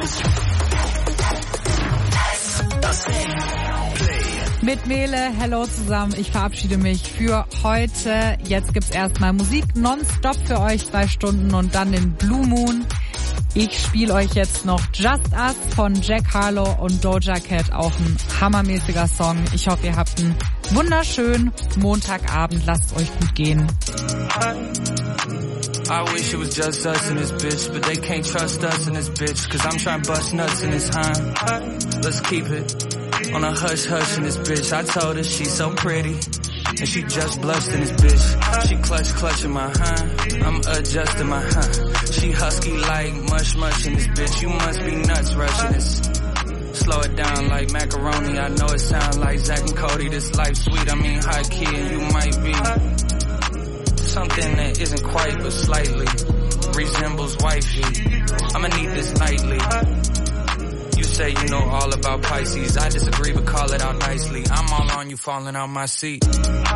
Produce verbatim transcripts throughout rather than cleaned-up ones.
Mit Mele, hello zusammen. Ich verabschiede mich für heute. Jetzt gibt's erstmal Musik nonstop für euch, zwei Stunden und dann den Blue Moon. Ich spiele euch jetzt noch Just Us von Jack Harlow und Doja Cat, auch ein hammermäßiger Song. Ich hoffe, ihr habt einen wunderschönen Montagabend. Lasst es euch gut gehen. I wish it was just us in this bitch, but they can't trust us in this bitch, cause I'm trying to bust nuts in this time. Let's keep it on a hush hush in this bitch. I told her she's so pretty, and she just blushed in this bitch. She clutch clutching my hind, I'm adjusting my hind. She husky like mush mush in this bitch. You must be nuts rushing this. Slow it down like macaroni. I know it sound like Zach and Cody. This life sweet, I mean high key, and you might be something that isn't quite but slightly resembles wifey. I'ma need this nightly. You say you know all about Pisces. I disagree, but call it out nicely. I'm all on you falling out my seat.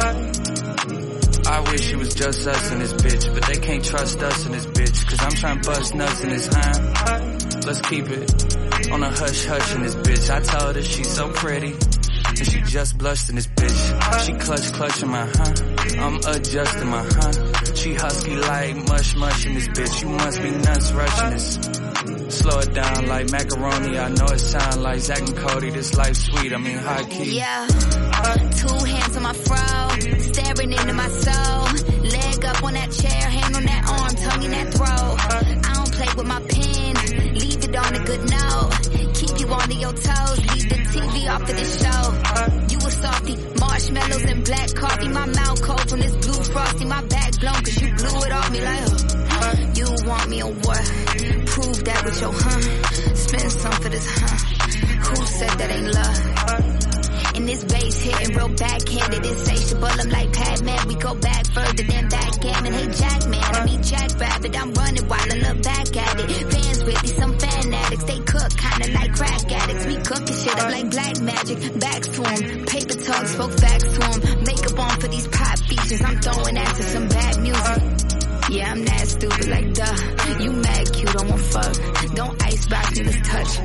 I wish it was just us in this bitch, but they can't trust us in this bitch, cause I'm trying to bust nuts in this hind. Let's keep it on a hush hush in this bitch. I told her she's so pretty, and she just blushed in this bitch. She clutch clutching my hind, I'm adjusting my hind. She husky like mush mush in this bitch. You must be nuts rushing this. Slow it down like macaroni. I know it sound like Zach and Cody. This life sweet, I mean high key. Yeah, two hands on my fro, staring into my soul. Leg up on that chair, hand on that arm, tongue in that throat. I don't play with my pen, leave it on a good note. Keep you on your toes, leave the T V off of the show. You a softy, marshmallows and black coffee. My mouth cold from this blue frosty. My back blown cause you blew it off me like, huh? You want me or what? Prove that with your huh? Spend some for this huh? Who said that ain't love? And this bass hitting real backhanded, insatiable. I'm like Pac-Man, we go back further than backgammon. Hey Jackman, I mean Jack Rabbit. I'm running while I look back at it. Fans with me, some fan addicts. They cook kinda like crack addicts. We cooking shit up like black magic. Backs to 'em, paper talk, spoke facts to 'em. Makeup on for these pop features. I'm throwing that to some bad music. Yeah, I'm that stupid like duh. You mad cute, I won't fuck. Don't icebox me, let's touch.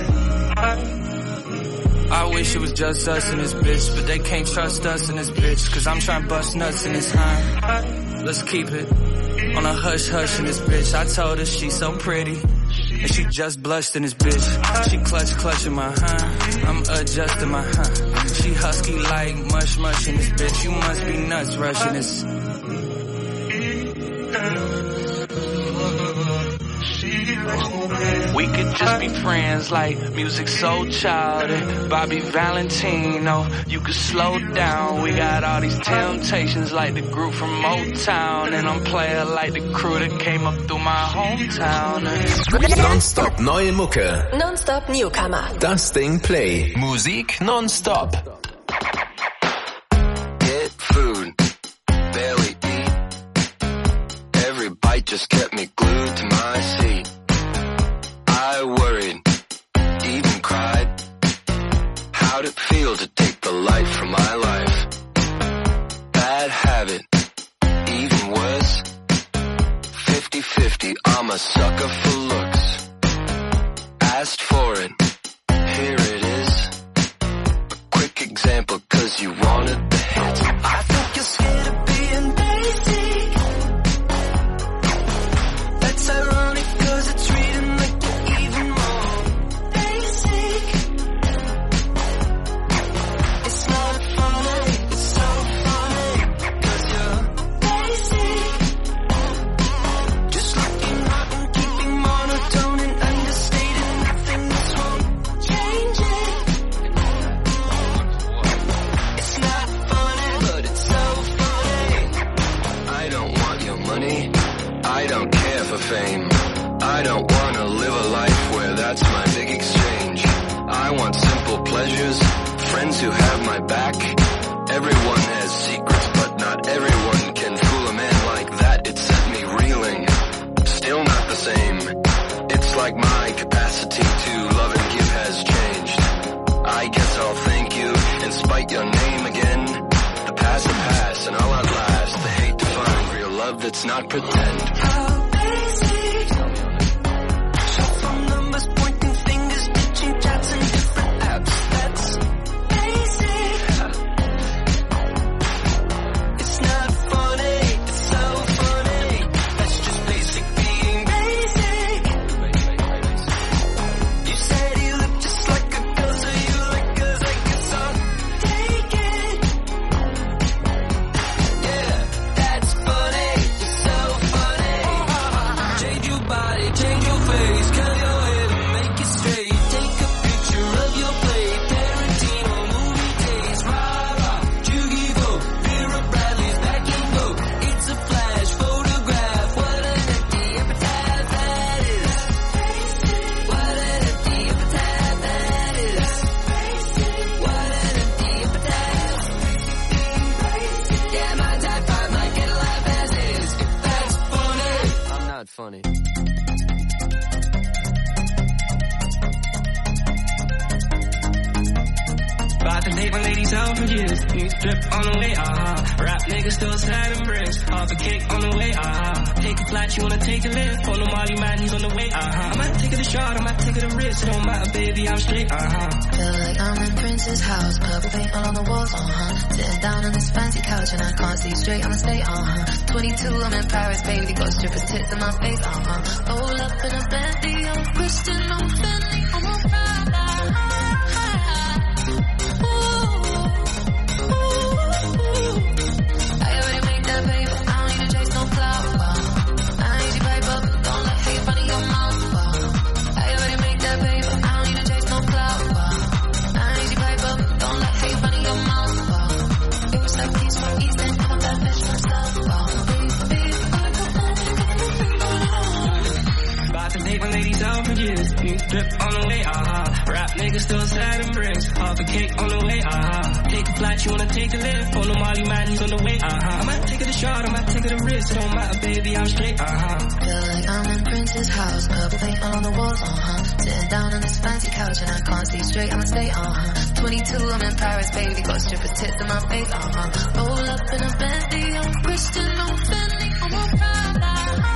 I wish it was just us in this bitch, but they can't trust us in this bitch, cause I'm trying to bust nuts in this hind. Let's keep it on a hush hush in this bitch. I told her she's so pretty, and she just blushed in this bitch. She clutch clutching my hind, I'm adjusting my hind. She husky like mush mush in this bitch. You must be nuts rushing this. We could just be friends like music so childish. Bobby Valentino, you could slow down. We got all these temptations like the group from Motown, and I'm playing like the crew that came up through my hometown. Nonstop neue Mucke. Nonstop Newcomer. Das Ding Play. Musik nonstop. Get food, barely eat. Every bite just kept me glued to my seat. I worried, even cried. How'd it feel to take the life from my life? Bad habit, even worse. fifty-fifty, I'm a sucker for looks. Asked for it, here it is. A quick example, cause you wanted the hits. I think you're scared of being basic. That's ironic, cause it's reading like you're even more basic. It's not funny, it's so funny, cause you're basic. Just looking hot and keeping monotone and understated. Nothing this won't change it. It's not funny, but it's so funny. I don't want your money, I don't care for fame. I don't wanna live a life where that's my big exchange. I want simple pleasures, friends who have my back. Everyone has secrets, but not everyone can fool a man like that. It set me reeling, still not the same. It's like my capacity to love and give has changed. I guess I'll thank you and spite your name again. The past will pass and I'll outlast the hate to find real love that's not pretend. How basic. Shuffle numbers pointing About to date my ladies out for years. New drip on the way, uh-huh. Rap niggas still sad and bricks. Half a cake on the way, uh-huh. Take a flight, you wanna take a lift. On the Molly man, he's on the way, uh-huh. I might take it a shot, I might take it a risk. It don't matter, baby, I'm straight, uh-huh. Feel like I'm in Prince's house. Purple paint all on the walls, uh-huh. Sitting down on this fancy couch and I can't see straight, I'ma stay, uh-huh. twenty-two, I'm in Paris, baby. Got strippers tits in my face, uh-huh. Roll up in a Bentley, I'm Christian, I'm Fendi, I'm a Prada. New drip on the way, uh-huh. Rap niggas still sad and bricks. Half a cake on the way, uh-huh. Take a flight, you wanna take a lift. On the Molly man, he's on the way, uh-huh. I might take it a shot, I might take it a risk. It don't matter, baby, I'm straight, uh-huh. Feel like I'm in Prince's house. Purple paint all on the walls, uh-huh. Sitting down on this fancy couch and I can't see straight, I'ma stay, uh-huh. twenty-two, I'm in Paris, baby. Got strippers tits in my face, uh-huh. Roll up in a Bentley, I'm Christian, I'm Fendi, I'm a Prada.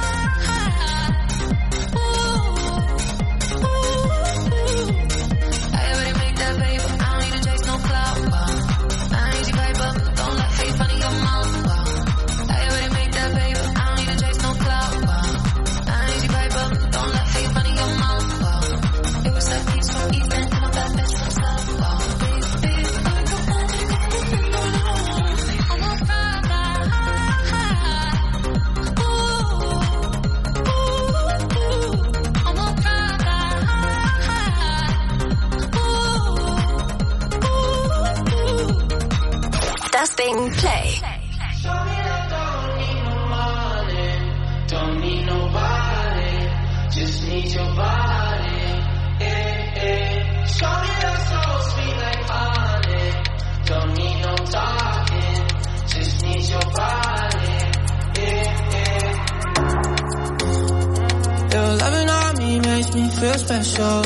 Dusting Play. Don't need nobody, just need your body. Eh, eh. Shorty, that's so sweet like honey. Don't need no talking, just need your body. Eh, eh. Your loving on me makes me feel special.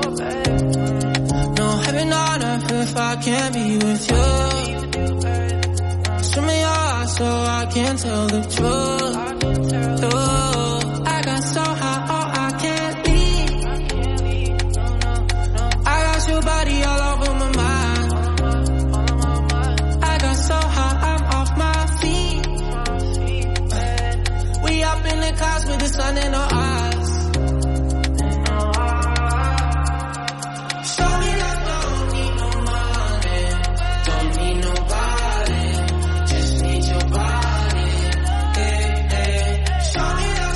No heaven on earth if I can't be with you. Swim me your so I can tell the truth. Ooh, I got so high, oh I can't leave. I got your body all over my mind. I got so high, I'm off my feet. We up in the clouds with the sun in our eyes. Show me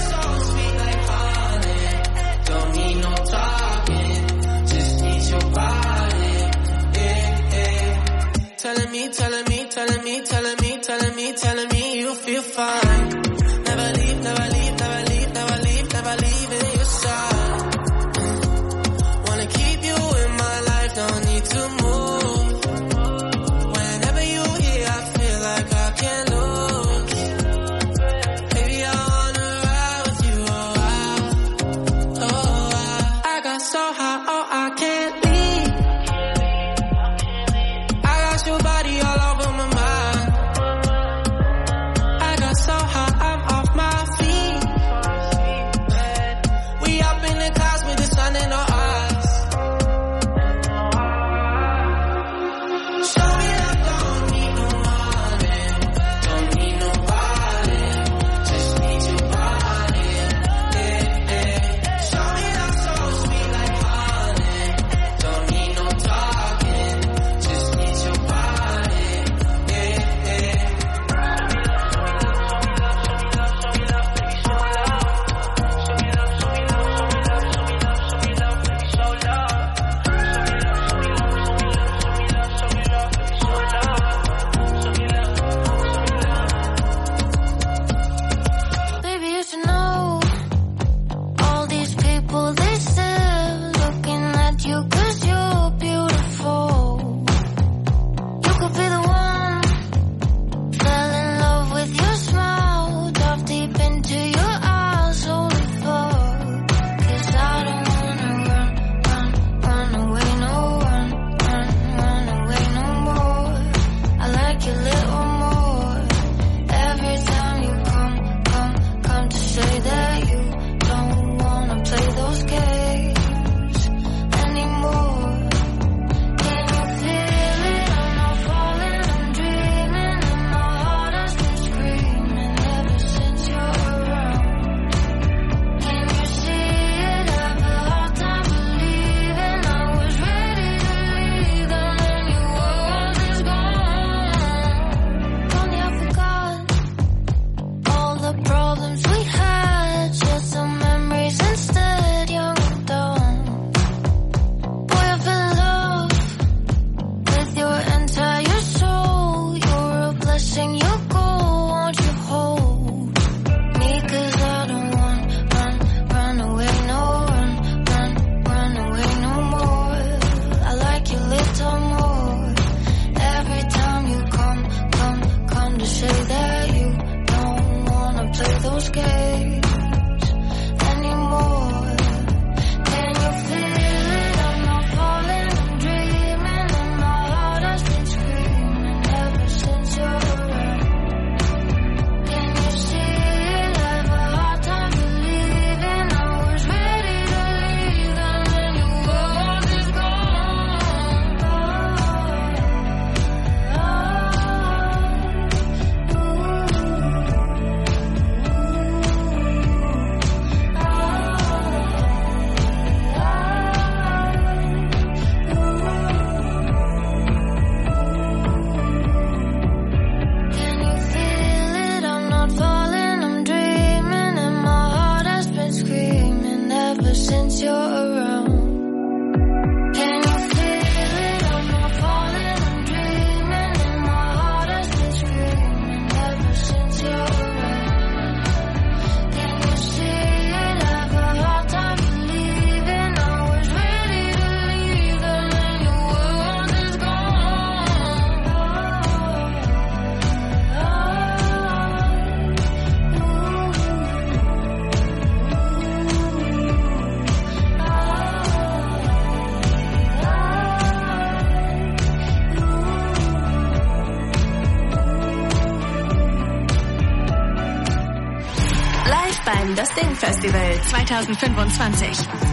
Das Ding Festival zwanzig fünfundzwanzig.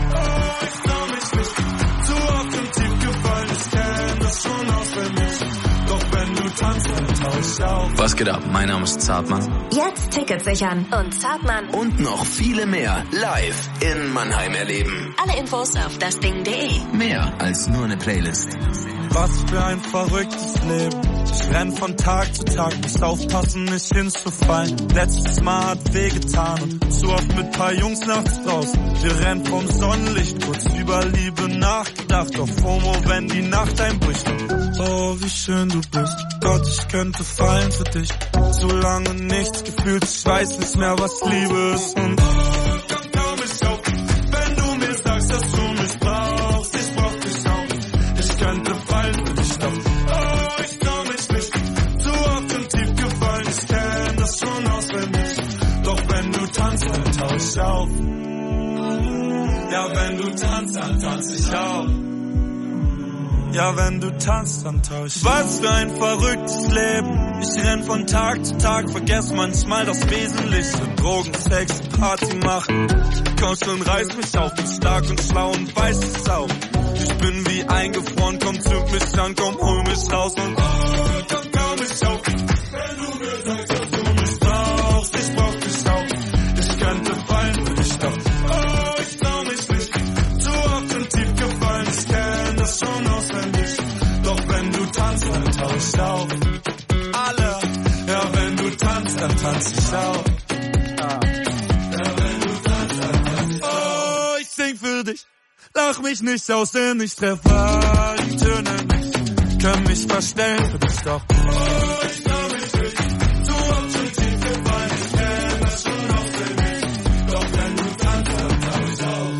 Was geht ab? Mein Name ist Zartmann. Jetzt Tickets sichern und Zartmann Und noch viele mehr live in Mannheim erleben. alle Infos auf dasding punkt de. Mehr als nur eine Playlist. Was für ein verrücktes Leben. Ich renn von Tag zu Tag, muss aufpassen, nicht hinzufallen. Letztes Mal hat wehgetan und zu oft mit paar Jungs nachts draußen. Wir rennen vom Sonnenlicht, kurz über Liebe nachgedacht. Auf FOMO, wenn die Nacht einbricht. Oh, wie schön du bist. Gott, ich könnte fallen für dich. Zu lange nichts gefühlt, ich weiß nicht mehr, was Liebe ist. Und oh, komm, komm, ich auf, wenn du mir sagst, dass du mich brauchst. Ich brauch dich auch. Ich könnte fallen für dich, doch oh, ich trau mich nicht. Zu oft und tief gefallen, ich kenn das schon auswendig. Doch wenn du tanzt, dann tauch ich auf. Ja, wenn du tanzt, dann tanz ich auch. Ja, wenn du tanzt, dann tausch ich. Was für ein verrücktes Leben. Ich renn von Tag zu Tag, vergess manchmal das Wesentliche. Drogen, Sex, Party machen. Komm schon, reiß mich auf, bin stark und schlau und weiß es auch. Ich bin wie eingefroren, komm, zünd mich an, komm, hol mich raus und oh, komm, komm mich auf. Wenn du mir sagst, dass du mich brauchst, ich brauch dich auch. Ich könnte fallen für dich, doch oh, ich trau mich nicht. Zu oft und tief gefallen, ich kenn das schon auswendig. Doch wenn du tanzt, dann tauch ich auf. Alle, ja, wenn du tanzt, dann tanz ich auch. Ja, wenn du tanzt, dann tanz ich auch. Oh, ich sing für dich. Lach mich nicht aus, denn ich treffe all die Töne nicht. Können mich verstellen für dich, doch oh, ich trau mich nicht. Du hast schon tief gefallen, ich kenn das schon auswendig. Doch wenn du tanzt, dann tauch ich auf.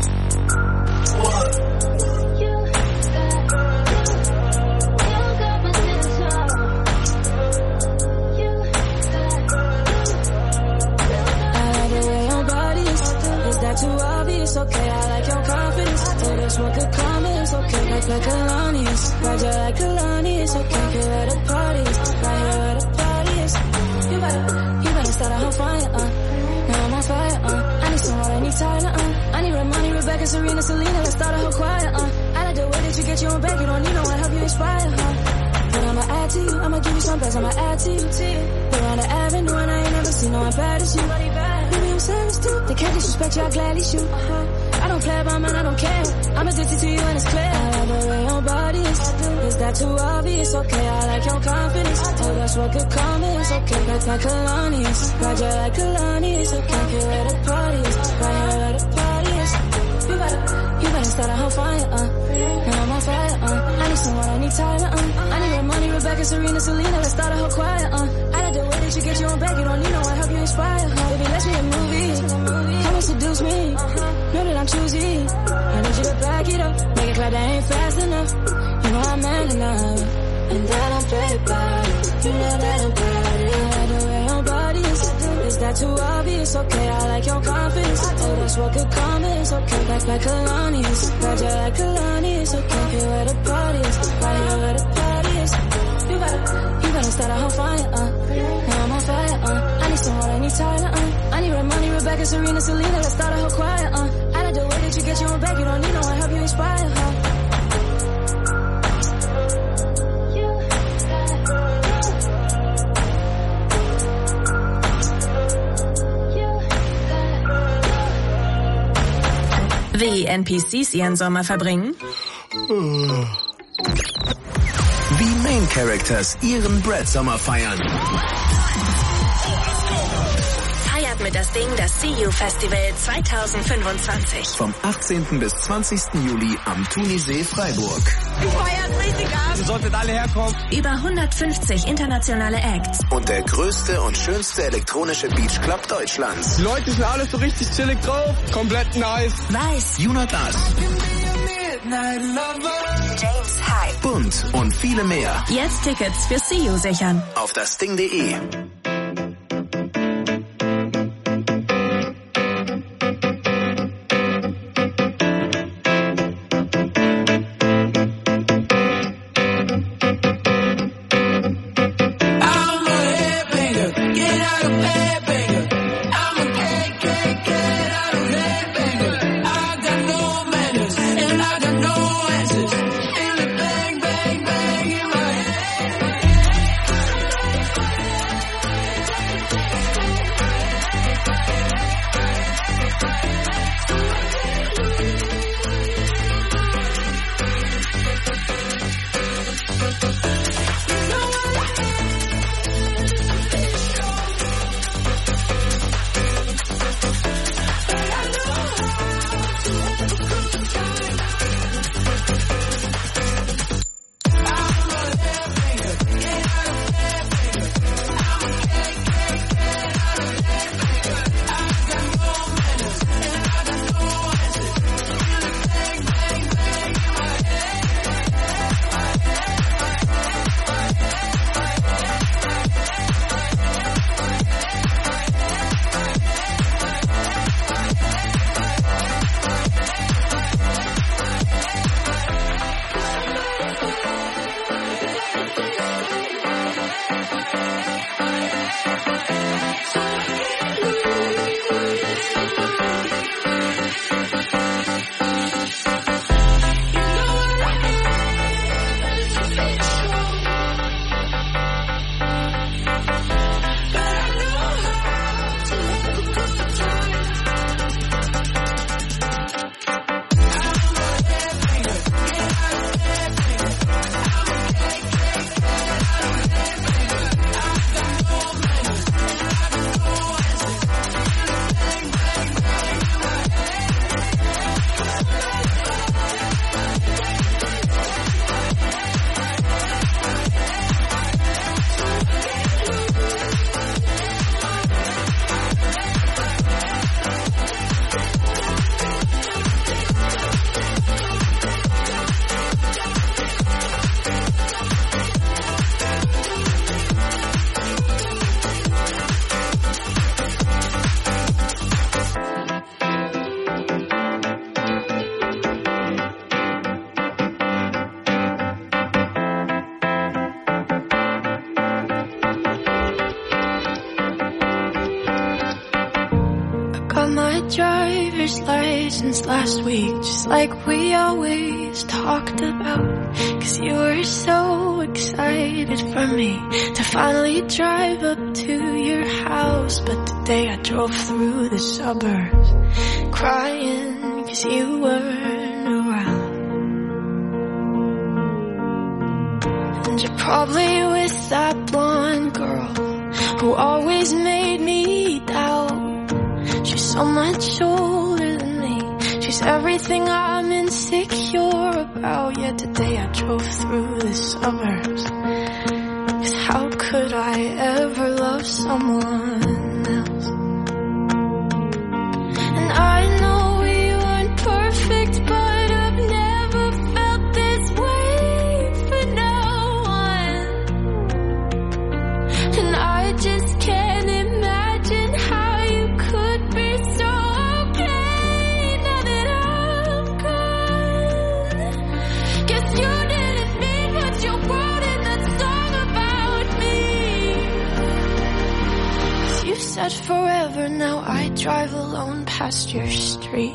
Too obvious, okay, I like your confidence. Oh, that's what could come is okay, like like Kalani's. Ride you like Kalani's, okay, here at the parties. Right here at the parties. You better, you better start a whole fire, uh. Now I'm on fire, uh. I need some water, I need Tyler, uh. I need Romani, Rebecca, Serena, Selena, let's start a whole choir, uh. I like the way that you get your own back, you don't need no one, help you inspire, huh? But I'ma add to you, I'ma give you some best, I'ma add to you, to you. We're on the avenue and I ain't never seen no one bad as you. Maybe I'm savage too, they can't disrespect you, I'll gladly shoot. Uh-huh. I don't play about mine, I don't care. I'm addicted to you and it's clear. I like the way your body is. Is that too obvious? Okay, I like your confidence. Oh, that's what could come is. Okay, like like Kalani's. Ride you like Kalani's. Okay, here at the parties. Right here at the parties. You better, you better start a whole fire, uh. And I'm on fire, uh. I need someone, I need Tyler, uh. I need Romani, Rebecca, Serena, Selena, let's start a whole choir, uh. I like the way that you get your own back, you don't need no one, help you inspire, huh? Baby, let's be a movie. Come and seduce me. Know that I'm choosy. I need you to back it up. Make it clap that ain't fast enough. You know I'm man enough. And that I'm play about it. You know that I'm proud of it. I like the way your body is. Is that too obvious? Okay, I like your confidence. Oh, that's what could come is. Okay, like like Kalani's. Ride you like Kalani's. Okay, here at the parties. Right here at the parties. You better, you better start a whole fire, uh. Now I'm on fire, uh. I need someone, I need Tyler, uh. I need Romani, Rebecca, Serena, Selena, let's start a whole choir, uh. I like the way that you get your own back, you don't need no one, help you inspire, huh? Wie N P Cs ihren Sommer verbringen? Wie Main Characters ihren Brad-Sommer feiern. Feiert mit das Ding das C U Festival zwanzig fünfundzwanzig. Vom achtzehnten bis zwanzigsten Juli am Thunisee Freiburg. Du feierst richtig ab. Ihr solltet alle herkommen. Über hundertfünfzig internationale Acts. Und der größte und schönste elektronische Beachclub Deutschlands. Die Leute sind alle so richtig chillig drauf. Komplett nice. Weiß. Jonas. James Hype. Bunt und viele mehr. Jetzt Tickets für C U sichern. Auf dasding punkt de. I'm a headbanger, get out of bed, banger. I'm a K K K driver's license last week, just like we always talked about. Cause you were so excited for me to finally drive up to your house. But today I drove through the suburbs crying cause you weren't around. And you're probably with that blonde girl who always made me doubt. She's so much older than me. She's everything I'm insecure about. Yet today I drove through the suburbs. Cause how could I ever love someone else? And I know we weren't perfect, but I've never felt this way for no one. And I just can't imagine how you could be so okay now that I'm gone. Guess you didn't mean what you wrote in that song about me. 'Cause you said forever, now I drive alone past your street.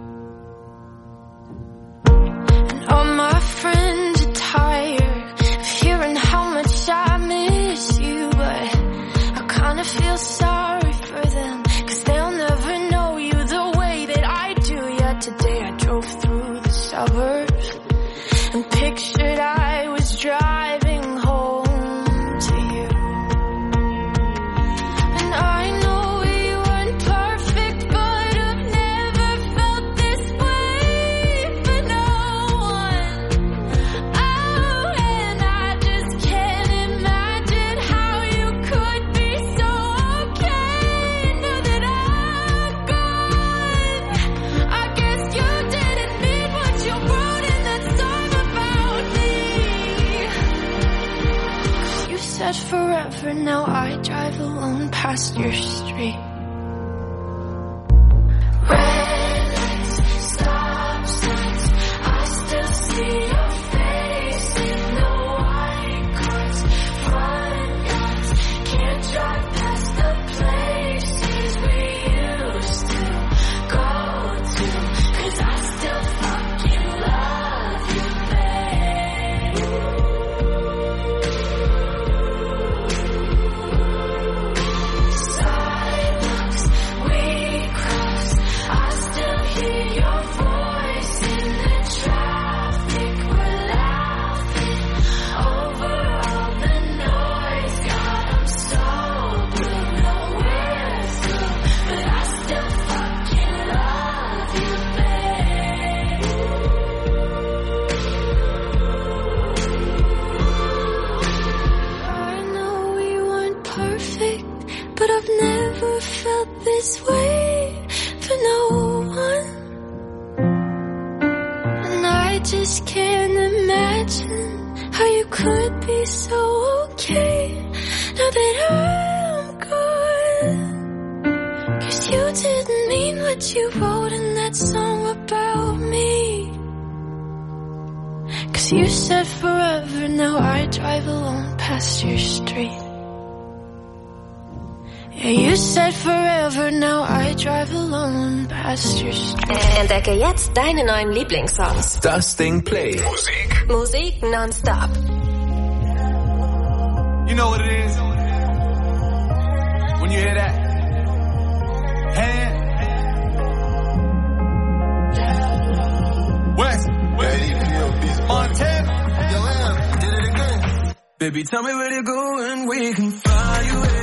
And all my friends are tired of hearing how much I miss you, but I kinda feel sorry for them, cause they'll never know you the way that I do. Yet today I drove through the suburbs and pictured I was driving home to you. And I know we weren't perfect, but I've never felt this way for no one. Oh, and I just can't imagine how you could be so okay now that I'm gone. I guess you didn't mean what you wrote in that song about me. 'Cause you said forever, now I drive alone past your street. Red lights, stop signs, I still see your face in the white cars, front yards. Can't drive past the places we used to go to, 'cause I still fucking love you, babe. Sidewalks we cross, I still hear your voice in the traffic. We're laughing over all the noise. God, I'm so blue, nowhere through, but I still fucking love you, babe. I know we weren't perfect, but I've never felt this way for no one. And I just can't imagine how you could be so okay now that I'm gone. 'Cause you didn't mean what you wrote in that song about me. 'Cause you said forever, now I drive alone past your street. Yeah, you said forever, now I drive alone past your street. Entdecke jetzt deine neuen Lieblingssongs. Das Ding Play. Musik. Musik nonstop. You know what it is? When you hear that hand, West, Montana, did it again. Baby, tell me where to go and we can fly away.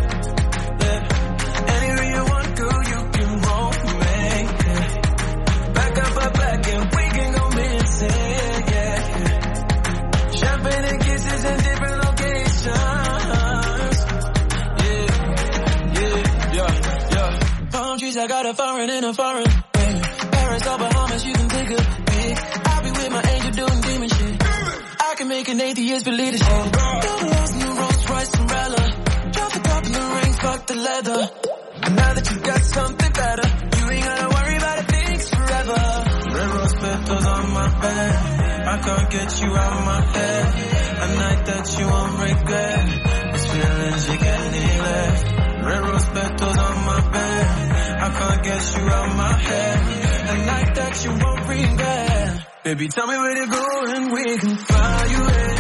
Yeah. Anywhere you want, girl, you can roll with me. Yeah. Back up, up, back, and we can go missing. Yeah. Champagne and kisses in different locations. Yeah, yeah, yeah, yeah. Palm trees, I got a foreign in a foreign. Yeah. Paris or Bahamas, you can take a pic. I'll be with my angel doing demon shit. I can make an atheist believe this shit. Got a house in the Rolls Royce umbrella. Drop the top in the ring, fuck the leather. And now that you got something better, you ain't gotta worry about it, things forever. Red rose petals on my bed, I can't get you out of my head. A night that you won't regret, these feelings you can't neglect. Red rose petals on my bed, I can't get you out my head. A night that you won't regret. Baby, tell me where to go and we can fly away.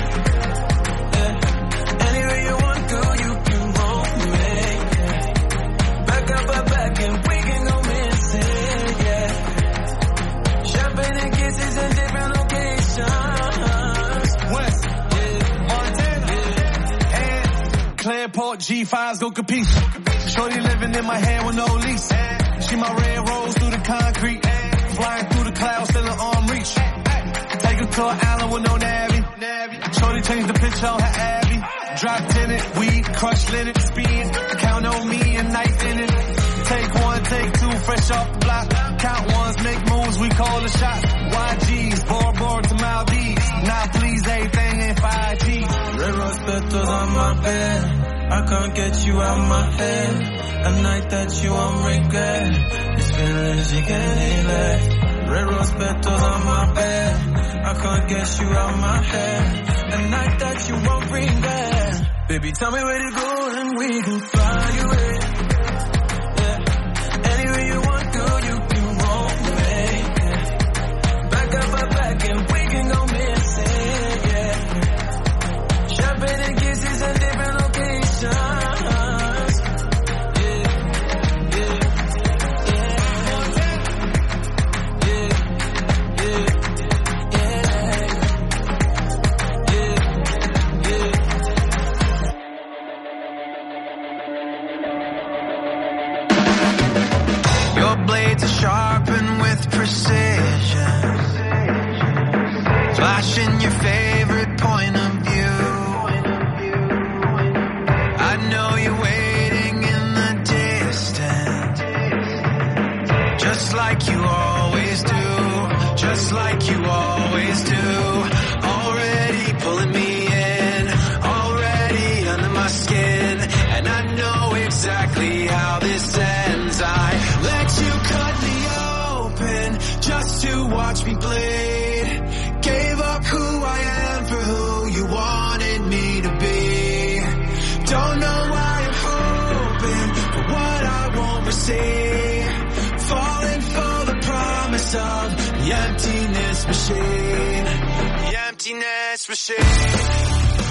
Yeah. Anywhere you want to go, you can roll me. Back up our back and we can go missing, yeah. Champagne and kisses in different locations. West, yeah. Montana, yeah. And Clearport, G fives go compete. Shorty living in my hand with no lease. She my red rose through the concrete. Flying through the clouds, still in arm reach. Take her to an island with no navy. Shorty changed the picture on her Abby. Dropped in it, weed, crushed linen, speed. Count on me and knife in it. Take one, take two, fresh off the block. Count ones, make moves, we call the shot. Y Gs, Bora Bora to Maldives. Now please, everything in five G. Red rose petals on my bed. I can't get you out my head. A night that you won't regret. This feelings you can't let. Red rose petals on my bed. I can't get you out my head. A night that you won't regret. Baby, tell me where to go and we can fly away. Yeah. Anywhere you want to go, you can roll me. Back up our back and we can go missing, yeah. Champagne and kisses in different locations. Sharpen with precision, flashing your favorite point of view. I know you're waiting in the distance, just like you always do, just like you always do. Already pulling me in, already under my skin, and I know exactly how this ends. I let you cut me just to watch me bleed. Gave up who I am for who you wanted me to be. Don't know why I'm hoping for what I won't receive. Falling for the promise of the emptiness machine. The emptiness machine.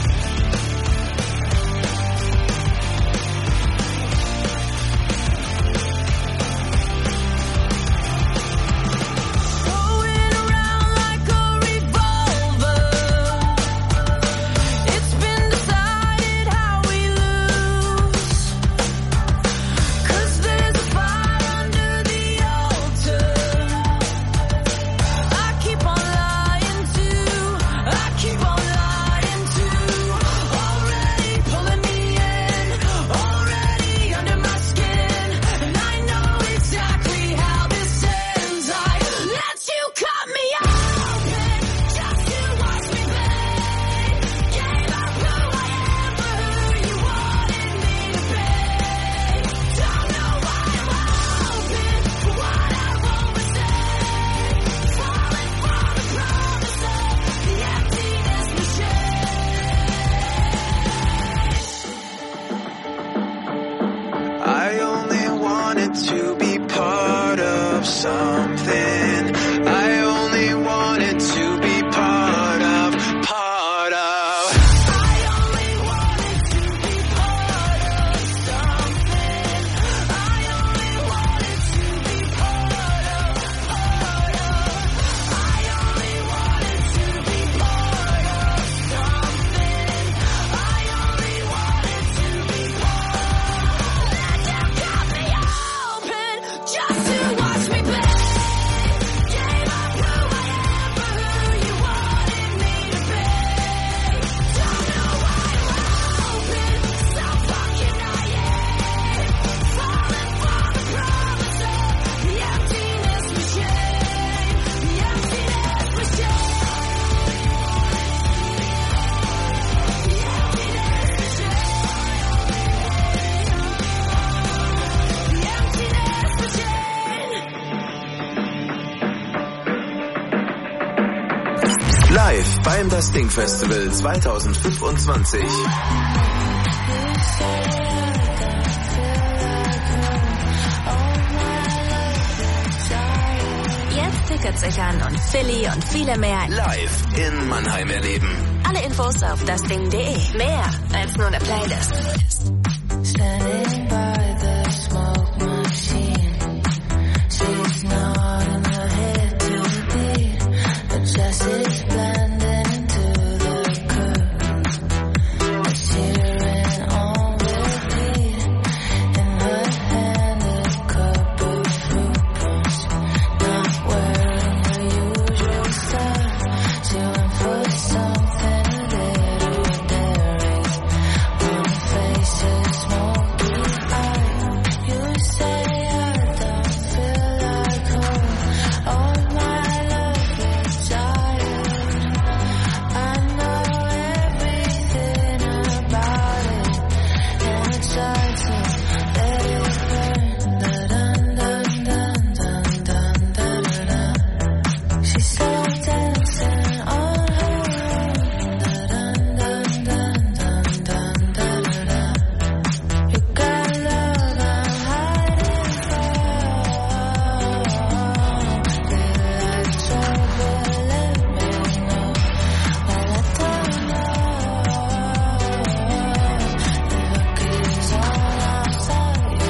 Live beim Das Ding Festival zwanzig fünfundzwanzig. Oh my Tickets sichern und Philly und viele mehr live in Mannheim erleben. Alle Infos auf das Ding punkt de. Mehr als nur eine Playlist. Standing by the smoke machine. She's not in the head to beat, but Jessie's blending into the curve. It's cheering on repeat. In her hand a cup of fruit punch. Not wearing her usual style. She went for something a little daring. One face is smoky eye. You say I don't feel like home. All my love is tired. I know everything about it, and I try to let it burn. Dun dun dun dun dun dun dun dun. She's still dancing on her own. Dun dun dun dun dun dun dun dun. You got love I'm hiding from. Feel like trouble, let me know. While I don't know. Look is all outside,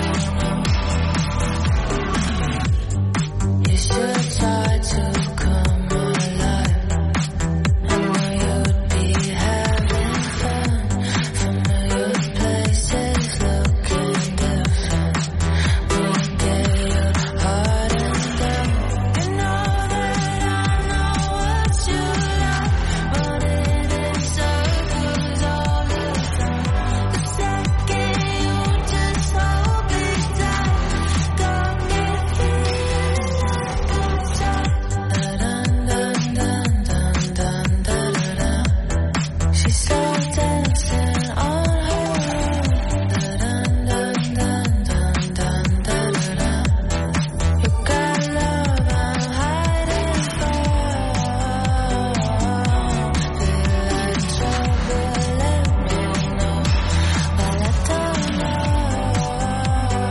you know. You should try to come alive. I know you'd be having fun. Familiar places looking different. When you get your heart undone. You know that I know what you like. Running in circles all the time. The second you just hold me tight, got me feeling like I'm tight. Dun dun dun dun dun dun dun dun. She's still dancing on her own. Dun dun dun dun dun dun dun dun. You got love I'm hiding from. Feel like trouble, let me know. While I don't know.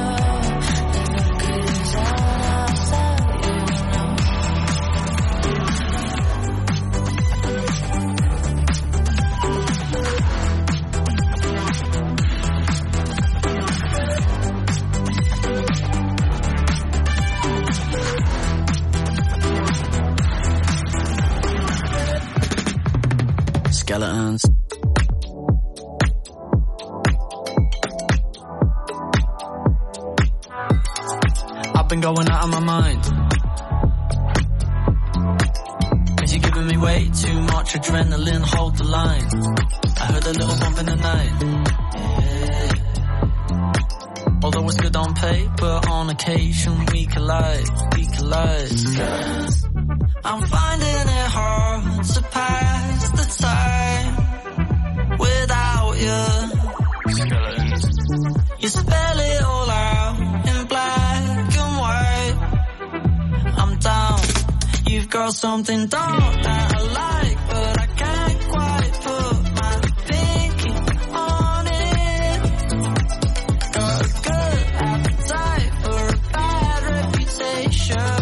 Look is all outside, you know. Skeletons. I've been going out of my mind. Cause you're giving me way too much adrenaline, hold the line. I heard a little bump in the night. Yeah. Although it's good on paper, on occasion we collide, we collide. I'm finding it hard to pass the time without you. You spell it all out in black and white. I'm down. You've got something dark that I like, but I can't quite put my pinky on it. Got a good appetite for a bad reputation,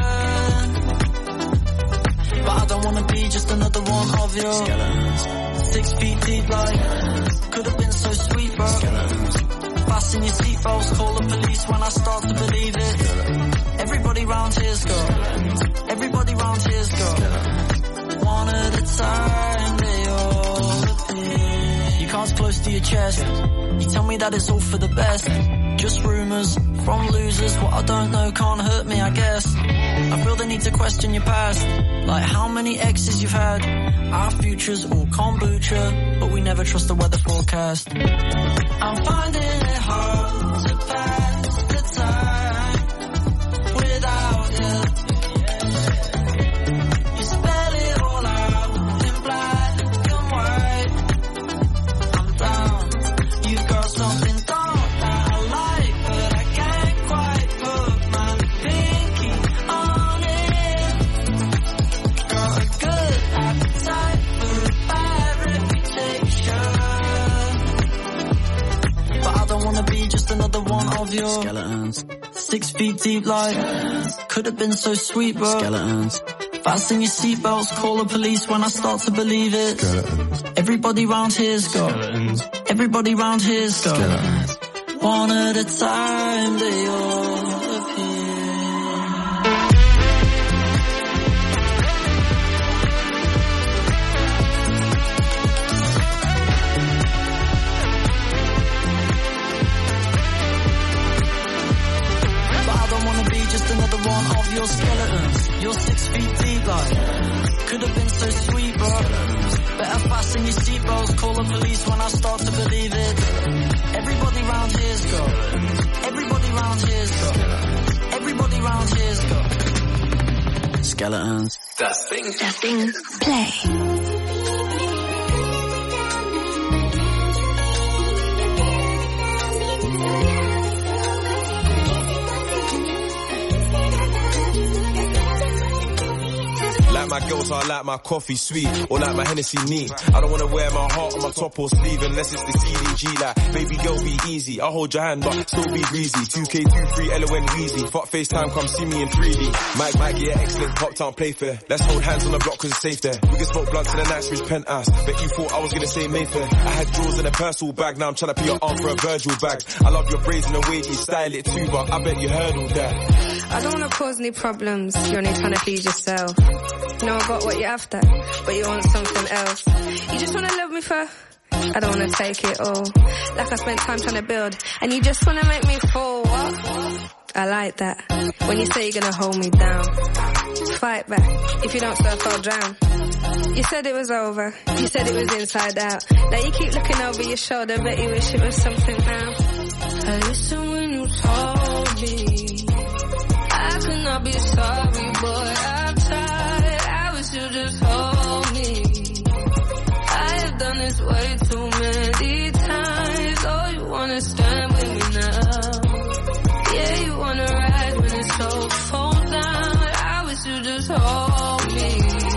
but I don't wanna be just another one of your skeletons. Six feet deep, like could have been so sweet, bro. Fasten your seatbelts, call the police when I start to believe it. Everybody round here's got, everybody round here's got. One at a time, they all appear. You cards close to your chest. You tell me that it's all for the best. Just rumors from losers. What I don't know can't hurt me, I guess. I feel the need to question your past, like how many exes you've had. Our future's all kombucha, but we never trust the weather forecast. I'm finding it hard to pass the time without you. You spell it all out in black and white. I'm down. You've got something dark that I like, but I can't quite put my pinky on it. Got a good appetite for a bad reputation, but I don't wanna be just another one of your skeletons. six feet deep like could have been so sweet, bro. Skeletons. Fasten your seatbelts, call the police when I start to believe it. Skeletons. Everybody round here's got skeletons. Everybody round here's got skeletons. One at a time they all appear. Another one of your skeletons. You're six feet deep like could have been so sweet, bro. Better fasten your seatbelts, call the police when I start to believe it. Everybody round here's got Everybody round here's got Everybody round here's got skeletons. The thing The thing play. Like my girls, I like my coffee sweet, or like my Hennessy neat. I don't wanna wear my heart on my top or sleeve unless it's the C D G. Like, baby girl, be easy. I'll hold your hand, but still be breezy. two K twenty-three, L O N Weezy. Fuck FaceTime, come see me in three D. Mike, Mike, yeah, excellent. Pop town, play fair. Let's hold hands on the block cause it's safe there. We can smoke blunts in the Knightsbridge penthouse. Bet you thought I was gonna say Mayfair. I had drawers in a personal bag, now I'm trying to put your arm for a Virgil bag. I love your braids and the way you style it too, but I bet you heard all that. I don't wanna cause any problems, you're only trying to please yourself. Know I got what you're after, but you want something else. You just wanna love me for, I don't wanna take it all. Like I spent time trying to build, and you just wanna make me fall, what? I like that, when you say you're gonna hold me down. Fight back, if you don't surf I'll drown. You said it was over, you said it was inside out. Now you keep looking over your shoulder, bet you wish it was something now. I listen when you told me I could not be sorry, boy, I've tried. I wish you just hold me. I have done this way too many times. Oh, you wanna stand with me now? Yeah, you wanna ride when it's so cold down. I wish you just hold me.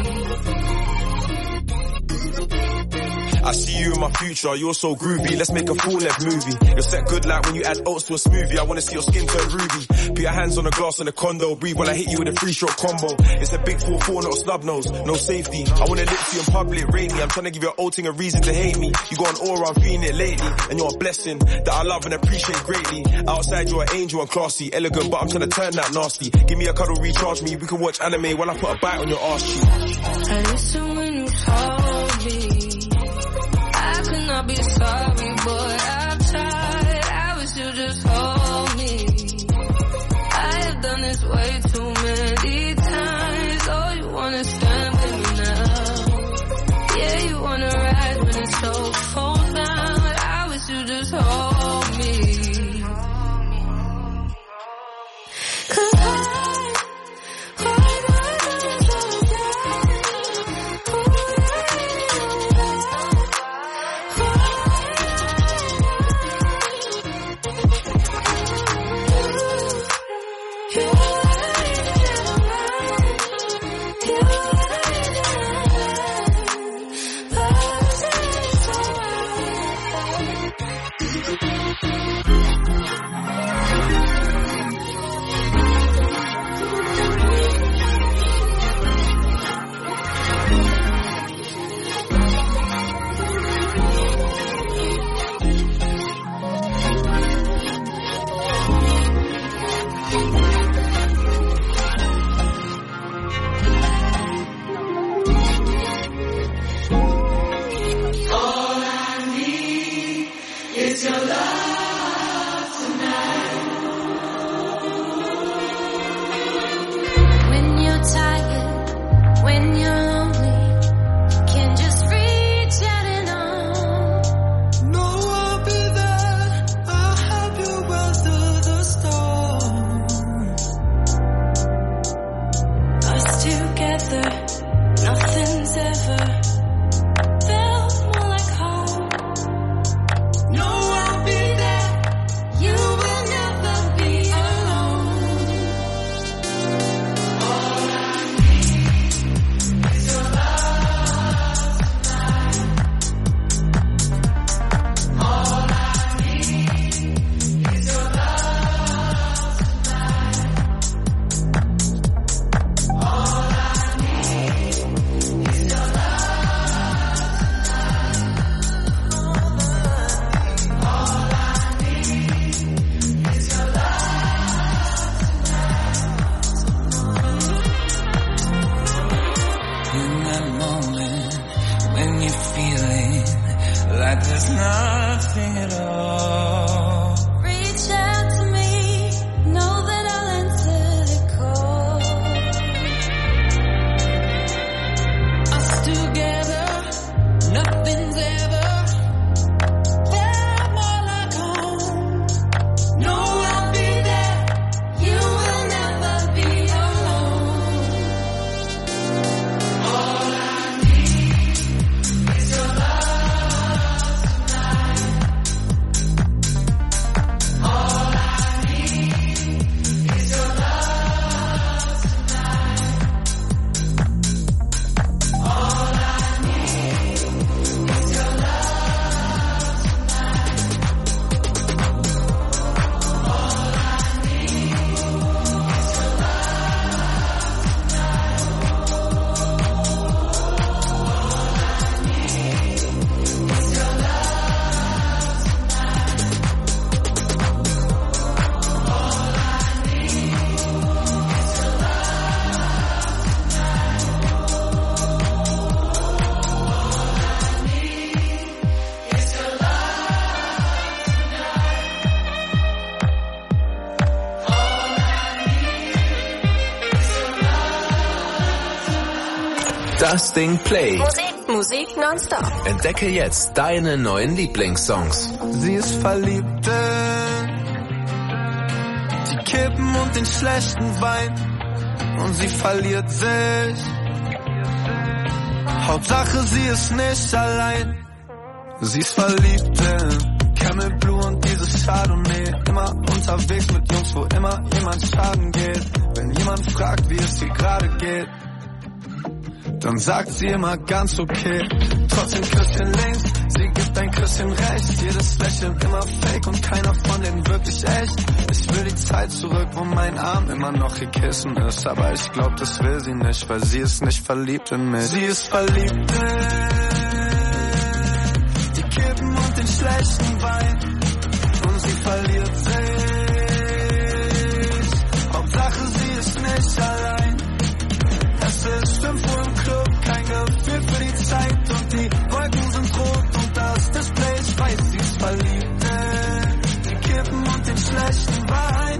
I see you in my future, you're so groovy. Let's make a full-length movie. You're set good like when you add oats to a smoothie. I wanna see your skin turn ruby. Put your hands on the glass in the condo. Breathe while I hit you with a three-shot combo. It's a big four four, not a snub nose. No safety. I wanna lick you in public, rate me. I'm trying to give your old thing a reason to hate me. You got an aura, I'm feeling it lately. And you're a blessing that I love and appreciate greatly. Outside you're an angel and classy, elegant, but I'm trying to turn that nasty. Give me a cuddle, recharge me. We can watch anime while I put a bite on your arse cheek. I listen when you told me I could not be sorry, boy, I've tried. I wish you just hold me. I have done this way too many times. Oh, you wanna stand with me now? Yeah, you wanna ride when it's so cold down. I wish you just hold me. Cause I I'll be there. moment when you're feeling like there's nothing at all. Reach out to me, know that I'll answer the call. Us together, nothing's ever felt more like home. No, I'll be there, you will never be alone. All I need is your love tonight. All I need is your love tonight. All I need is your love tonight. All I need is your Das Ding Play. Musik, Musik nonstop. Entdecke jetzt deine neuen Lieblingssongs. Sie ist verliebt in die Kippen und den schlechten Wein. Und sie verliert sich. Hauptsache sie ist nicht allein. Sie ist verliebt in Camel Blue und dieses Chardonnay. Immer unterwegs mit Jungs, wo immer jemand schaden geht. Wenn jemand fragt, wie es ihr gerade geht, dann sagt sie immer ganz okay. Trotzdem Küsschen links, sie gibt ein Küsschen rechts. Jedes Lächeln immer fake und keiner von denen wirklich echt. Ich will die Zeit zurück, wo mein Arm immer noch ihr Kissen ist. Aber ich glaub, das will sie nicht, weil sie ist nicht verliebt in mich. Sie ist verliebt in die Kippen und den schlechten Wein. Und sie verliert sich. Hauptsache sie ist nicht allein. Es ist fünf Uhr im Club, kein Gefühl für die Zeit. Und die Wolken sind rot und das Display, ich weiß, sie ist verliebt in die Kippen und den schlechten Wein.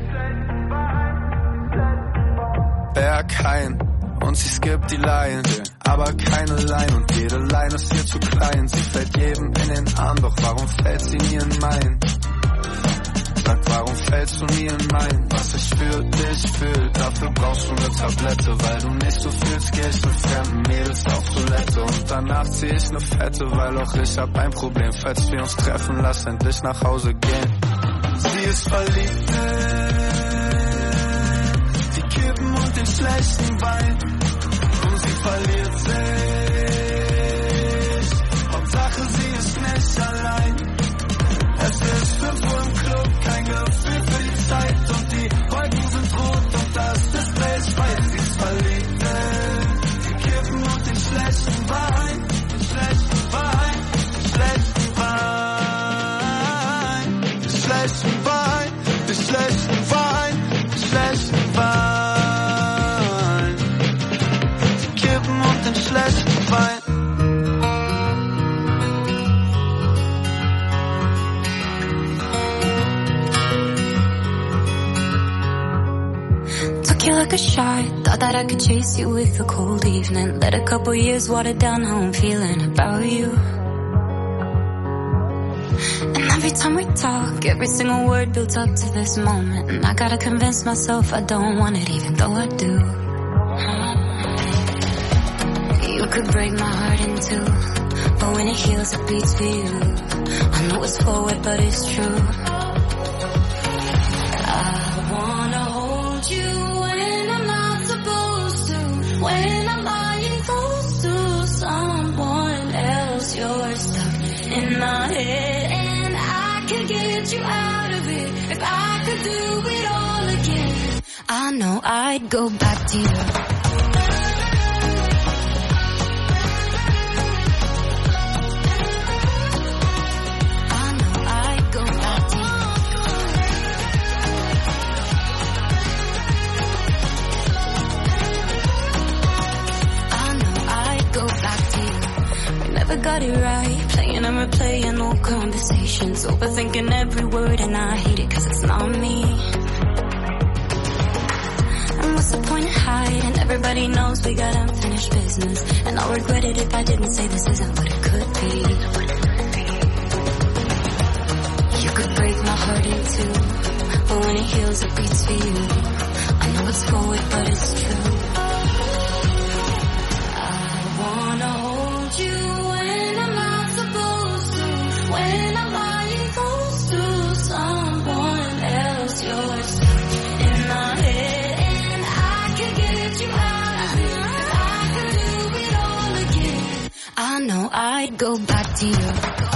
Berghain und sie skippt die Line, aber keine Line. Und jede Line ist ihr zu klein. Sie fällt jedem in den Arm, doch warum fällt sie nie in meinen? Sag, warum fällst du nie in mein? Was ich für dich fühl, dafür brauchst du ne Tablette. Weil du nicht so fühlst, geh ich mit fremden Mädels auf Toilette. Und danach zieh ich ne Fette, weil auch ich hab ein Problem. Falls wir uns treffen, lass endlich nach Hause gehen. Sie ist verliebt in die Kippen und den schlechten Wein. Und sie verliert sich. Hauptsache sie ist nicht allein. Es ist fünf Uhr im Club, kein Gefühl für die Zeit. Und die Wolken sind rot und das Display ist weiß. Sie ist verliebt in die Kippen und den schlechten Wein. Den schlechten Wein, den schlechten Wein. Den schlechten Wein, den schlechten Wein, den schlechten Wein. Die Kippen und den schlechten Wein. You like a shot, thought that I could chase you with a cold evening. Let a couple years water down how I'm feeling about you. And every time we talk, every single word builds up to this moment. And I gotta convince myself I don't want it, even though I do. You could break my heart in two, but when it heals it beats for you. I know it's forward, but it's true. I wanna hold you when I'm lying close to someone else. You're stuck in my head, and I could get you out of it if I could do it all again. I know I'd go back to you. Go got it right. Playing and replaying old conversations, overthinking every word, and I hate it cause it's not me. And what's the point of hiding? Everybody knows we got unfinished business, and I'll regret it if I didn't say this isn't what it could be. You could break my heart in two, but when it heals it beats for you. I know it's forward but it's true. I wanna hold you when I'm not supposed to, when I'm lying close to someone else. Yours in my head, and I can get you out of it. I could do it all again. I know I'd go back to you.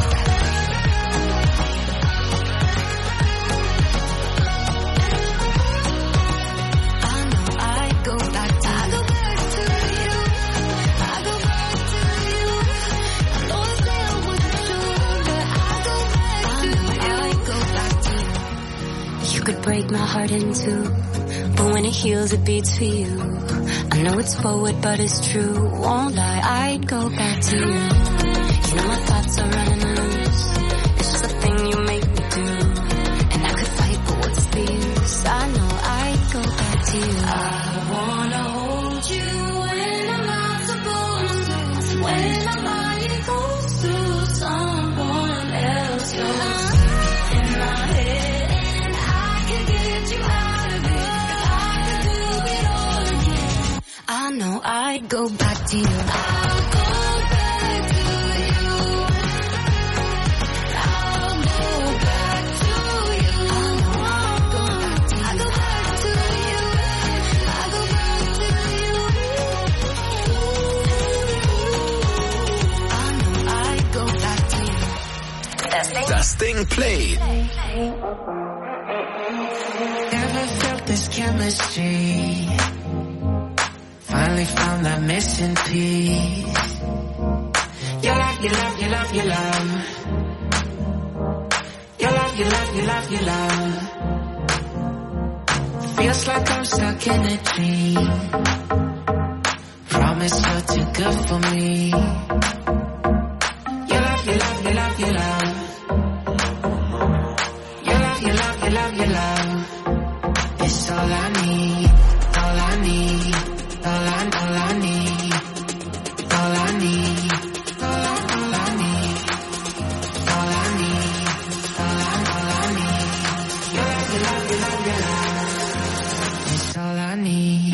Could break my heart in two, but when it heals it beats for you. I know it's forward but it's true, won't lie, I'd go back to you. You know my thoughts are running loose, it's just a thing you make me do. And I could fight but what's the use, I know I'd go back to you. I wanna hold you when I'm not supposed to, when I'm lying close to someone else. Yours in my head, I know I'd go back to you. I'll go back to you. I'll go back to you. I know I'll go back to you. I'll go back to you. I'll go back to you. I know I'd go back to you. Das Ding played. Never felt this chemistry. Finally found that missing piece. Your love, your love, your love, your love. Your love, your love, your love, your love. Feels like I'm stuck in a dream. Promise you're too good for me. Your love, your love, your love, your love. Your love, your love, your love, your love. It's all I need, all I need. All I, all I need, all I need, all I, all I need, all I need, all I, all I need. Your love, your love, your love, your love. It's all I need.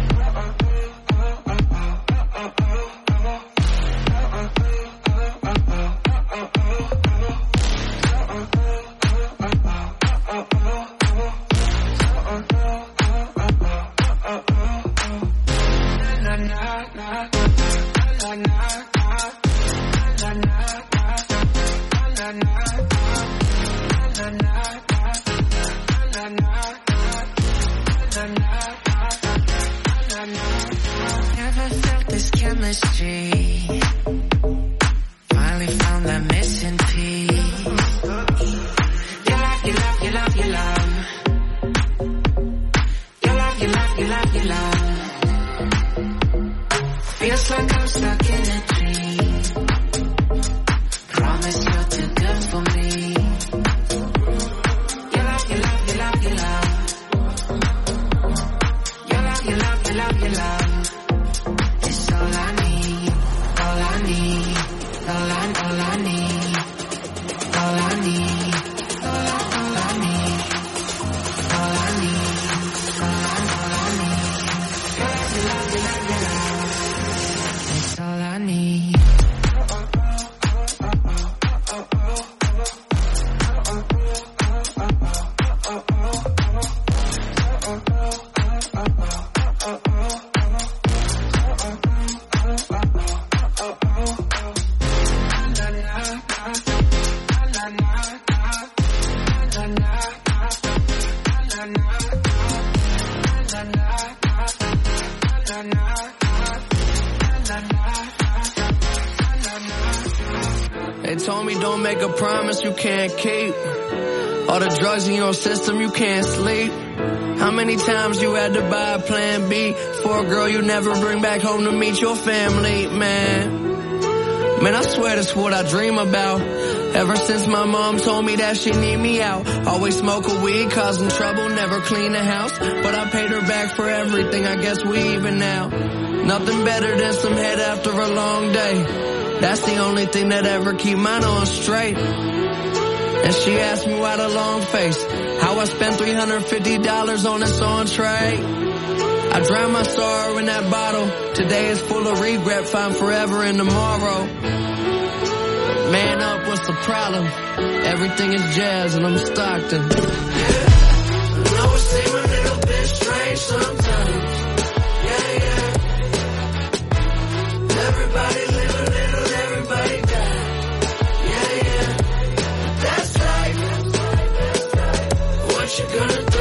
Never felt this chemistry. Finally found that missing piece. Your love, your love, your love, your love. Your love, your love, your love, your love. Feels like I'm stuck in a dream. Promise you're too good for me. Your love, your love, your love, your love. Your love, your love, your love, your love. It's all I need, all I need, all I, all I need, all I need, all I, all I need, all I need, all I, all I need. Your love, your love, your love, your love. It's all I need. They told me don't make a promise you can't keep. All the drugs in your system, you can't sleep. How many times you had to buy a plan B for a girl you never bring back home to meet your family, man? Man, I swear that's what I dream about. Ever since my mom told me that she need me out. Always smoke a weed, causing trouble, never clean the house. But I paid her back for everything, I guess we even now. Nothing better than some head after a long day. That's the only thing that ever keep mine on straight. And she asked me why the long face, how I spent three hundred fifty dollars on this entree. I drowned my sorrow in that bottle. Today is full of regret, find forever in tomorrow. Man up, what's the problem? Everything is jazz and I'm Stockton. Yeah, I know it seems a little bit strange sometimes. Yeah, yeah. Everybody live a little, everybody die. Yeah, yeah. That's life. What you gonna do?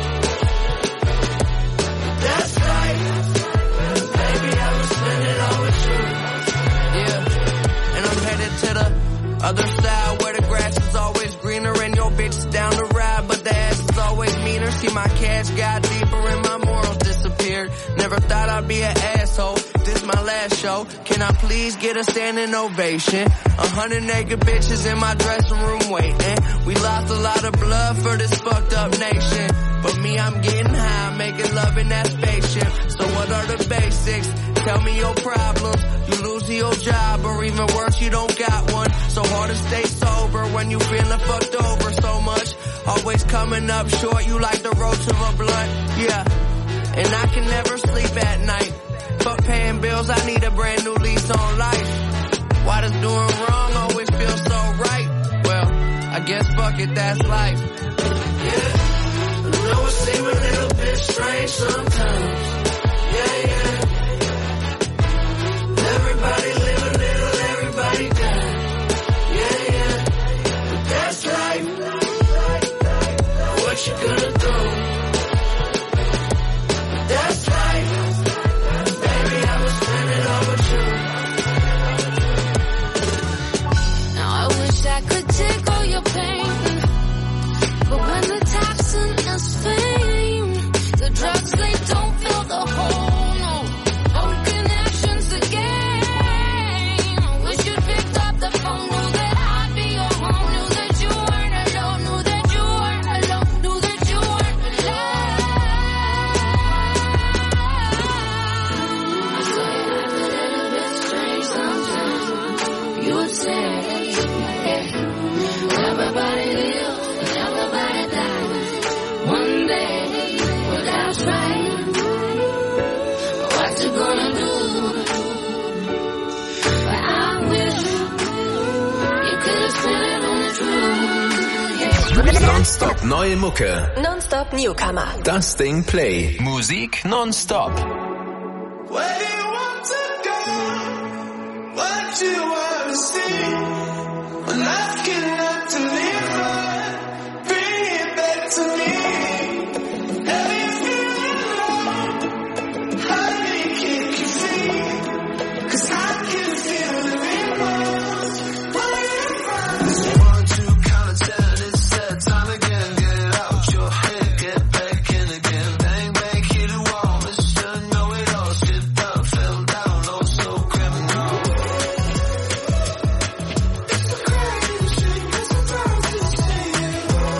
That's life. Baby, I will spend it all with you. Yeah. And I'm headed to the other side where the grass is always greener and your bitch is down to ride, but the ass is always meaner. See, my cash got deeper and my morals disappeared. Never thought I'd be an asshole. This my last show. Can I please get a standing ovation? A hundred naked bitches in my dressing room waiting. We lost a lot of blood for this fucked up nation. But me, I'm getting high, making love in that spaceship. So what are the basics? Tell me your problems. You lose your job, or even worse, you don't got one. So hard to stay sober when you feeling fucked over so much. Always coming up short, you like the roach of a blunt. Yeah, and I can never sleep at night. Fuck paying bills, I need a brand new lease on life. Why does doing wrong always feel so right? Well, I guess fuck it, that's life. Yeah, I know it seems a little bit strange sometimes. Yeah, yeah. Everybody live a little, everybody die. Yeah, yeah. But that's life. What you gonna do? But that's life. Baby, I will spend it all with you. Now I wish I could take all your pain, but when the toxin is fame, the drugs, they don't fill the hole. No, old connections again. Wish you picked up the phone, knew that I'd be your home, knew that you weren't alone, knew that you weren't alone, knew that you weren't alone. I saw you act a little bit strange sometimes. You would say, hey, everybody lives and everybody dies. One day, well, that's right. What you gonna do? But I wish you could have spent it on the truth. Nonstop neue Mucke. Nonstop Newcomer. Das Ding Play. Musik nonstop. Where do you want to go? What you want to see? When life cannot deliver, bring it back to me. Have you feeling low? How do you keep your feet? 'Cause I can feel the rainbows. What are you from? One, two, count of ten, it's that time again. Get out your head, get back in again. Bang, bang, hit a wall, Mister Know-It-All. Slipped up, fell down, oh so criminal. It's a crazy shame, it's a crazy shame.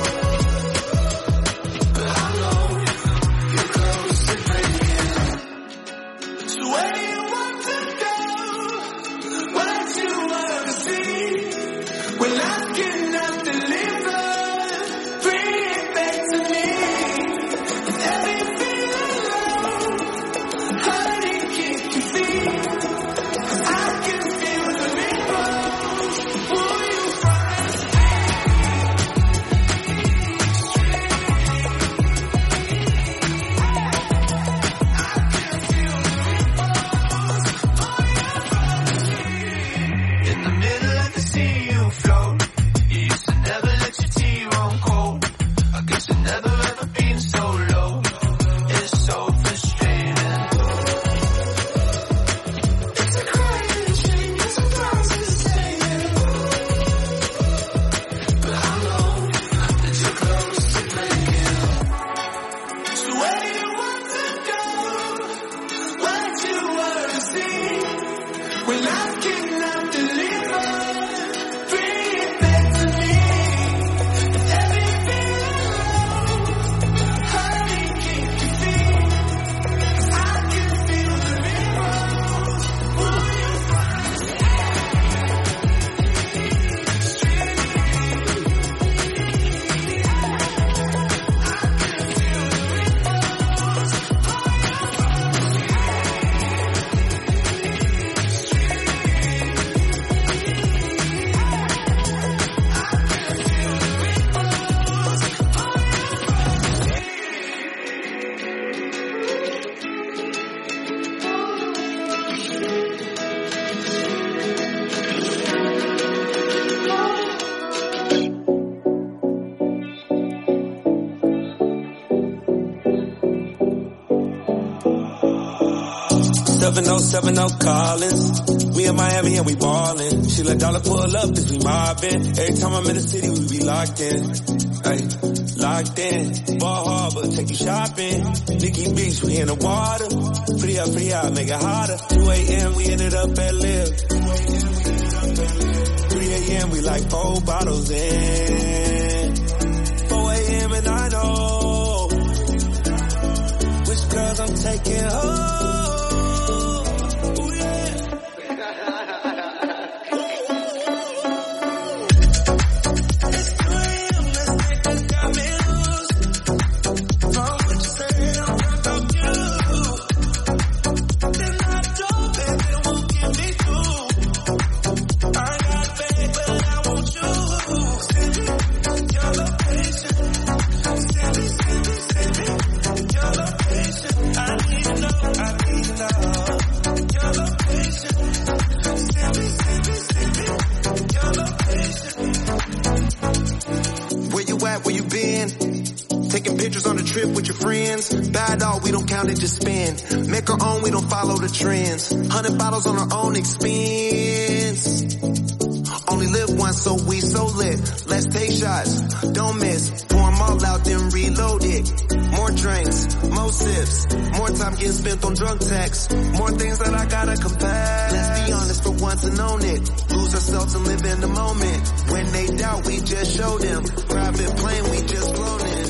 But I know you're close to breaking. So where do you want to go? What you want to see? When life cannot deliver, bring it back to me. Have you feeling low? How do you keep your feet? 'Cause I can feel the rainbows. Will you find in the middle of the sea you float? You used to never let your tea run cold. I guess you've never ever been so low. It's so frustrating. It's a crazy shame, it's a crazy shame. But I know that you're close to breaking. So where do you want to go? What you want to see? When life cannot deliver, seven oh seven oh Collins. We in Miami and we ballin'. She let dollar pull up as we mobbin'. Every time I'm in the city, we be locked in. Ay, locked in. Ball Harbor, take you shopping. Nikki Beach, we in the water. Free up, free out, make it harder. two a.m. we ended up at Live. three a.m. we like four bottles in. four a.m. and I know which girls I'm taking home. Just spend, make our own, we don't follow the trends. Hundred bottles on our own expense. Only live once, so we so lit. Let's take shots, don't miss. Pour them all out, then reload it. More drinks, more sips, more time getting spent on drug tax. More things that I gotta confess. Let's be honest for once and own it. Lose ourselves and live in the moment. When they doubt, we just show them. Private plane, we just flown in.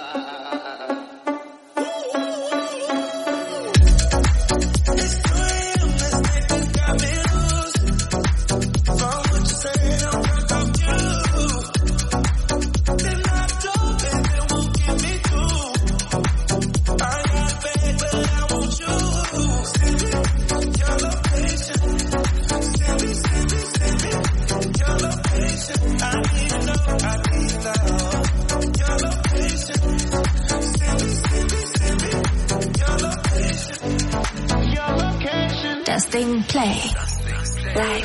Play. Live.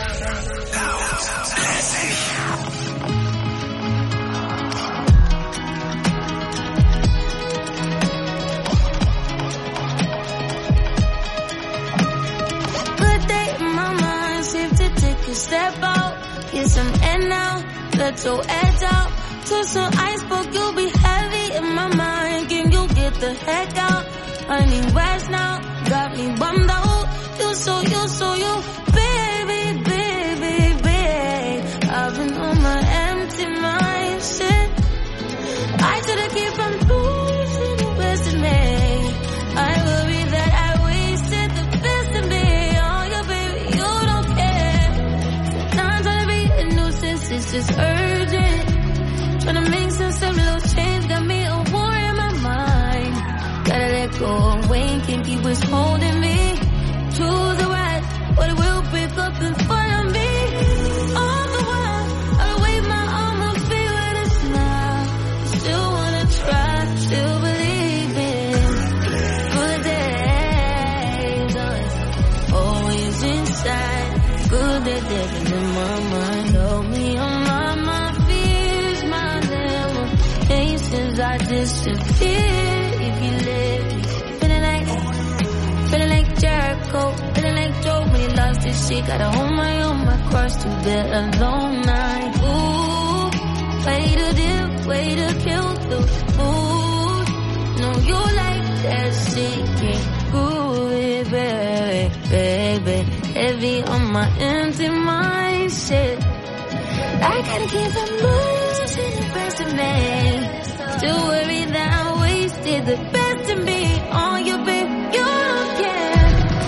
Good day in my mind, safe to take a step out. Get some air now, let your edge out. To some iceberg, you'll be heavy in my mind. Can you get the heck out? I need rest now, got me bummed out. You so, you so, you, baby, baby, baby. I've been on my empty mind, shit. I should've kept from losing the best in me. I worry that I wasted the best in me. Oh, yeah, baby, you don't care. Now I'm trying to be a nuisance, it's just urgent. Trying to make some, some little change, got me a war in my mind. Gotta let go away, can't keep what's holding me. To the right, but it will pick up in front of me. All the while, I'll wave my arm and feel it is now. Still wanna try, still believe in good days. Always inside, good days living in my mind. Help me on my, my fears, my limitations. I disappear if you let me. Feeling like, feeling like Jericho, feeling like Joe when he lost his shit. Gotta hold my own, my cross to bear a long night. Ooh, way to dip, way to kill the mood. No, you like that shit, can't prove it, baby, baby. Heavy on my empty mind, shit. I gotta keep from losing the best of me. Still worry that I wasted the best in me. On your baby, you don't care.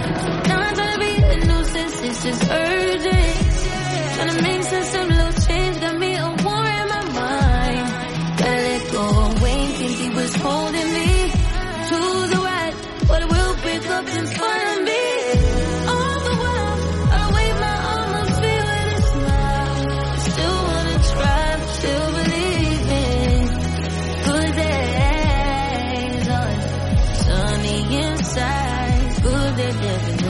It's just urgent. Tryna make sense of little change, got me a war in my mind. Gotta let go away, can't keep what's holding me. To the right, but it will pick up in front of me. All the while, I'll wave my arm and feel it is now. Still wanna try, still believe in good days. Oh, sunny inside, good days living